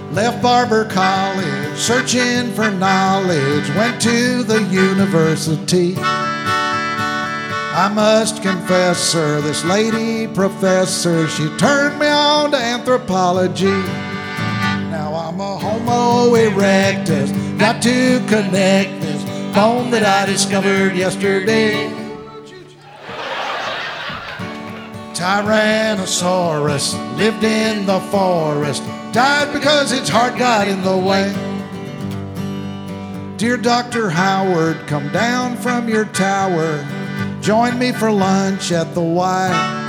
Left Barber College, searching for knowledge, went to the university. I must confess, sir, this lady professor, she turned me on to anthropology. Now I'm a Homo erectus, got to connect this bone that I discovered yesterday. Tyrannosaurus lived in the forest, died because its heart got in the way. Dear Dr. Howard, come down from your tower, join me for lunch at the Y.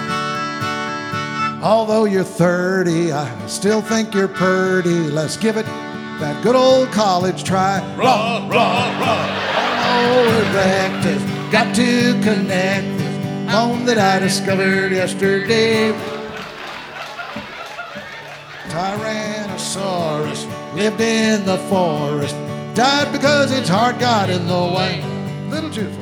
Although you're 30, I still think you're purty. Let's give it that good old college try. Rah, rah, rah. Homo erectus, got to connect this bone that I discovered yesterday. Tyrannosaurus lived in the forest, died because its heart got in the way. Little Juifer.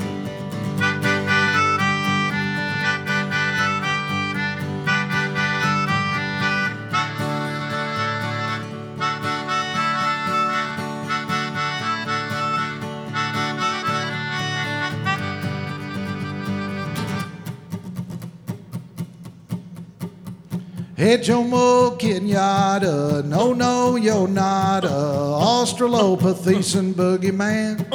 Hey, Jomo Kenyatta, no, you're not a Australopithecine boogeyman.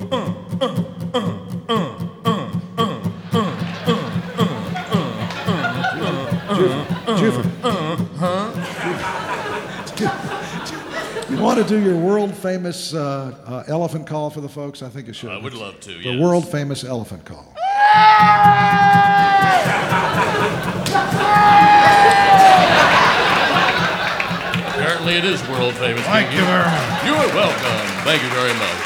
You want to do your world famous elephant call for the folks? I think you should. I would love to, The world famous elephant call. Apparently it is world famous. Thank you very much. You are welcome. Thank you very much.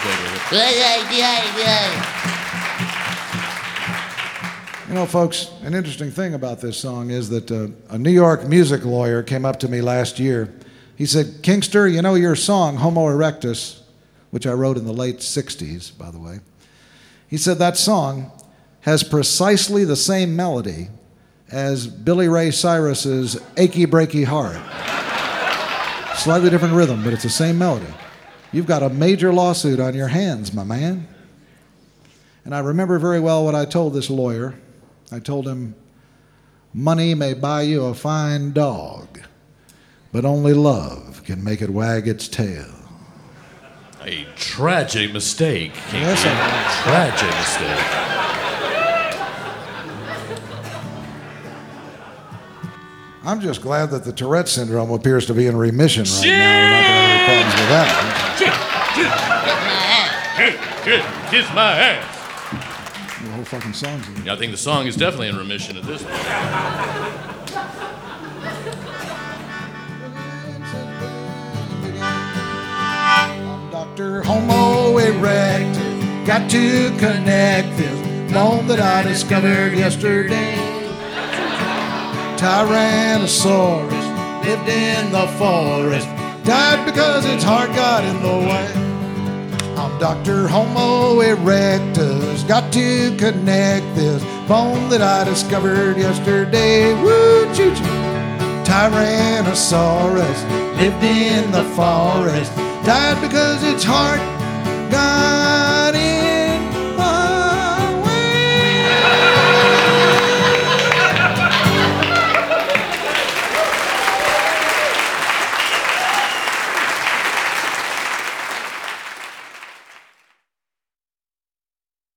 You know, folks, an interesting thing about this song is that a New York music lawyer came up to me last year. He said, Kingster, you know your song, Homo erectus, which I wrote in the late 60s, by the way. He said that song has precisely the same melody as Billy Ray Cyrus's Achy Breaky Heart. Slightly different rhythm, but it's the same melody. You've got a major lawsuit on your hands, my man. And I remember very well what I told this lawyer. I told him, money may buy you a fine dog, but only love can make it wag its tail. A tragic mistake. Yes, a tragic mistake. I'm just glad that the Tourette syndrome appears to be in remission right now. We're not going to have any problems with that. Kiss my ass. The whole fucking song's in. I think the song is definitely in remission at this point. I'm Dr. Homo erectus, got to connect this bone that I discovered yesterday. Tyrannosaurus lived in the forest, died because its heart got in the way. I'm Dr. Homo erectus, got to connect this bone that I discovered yesterday. Woo, choo-choo. Tyrannosaurus lived in the forest, died because its heart got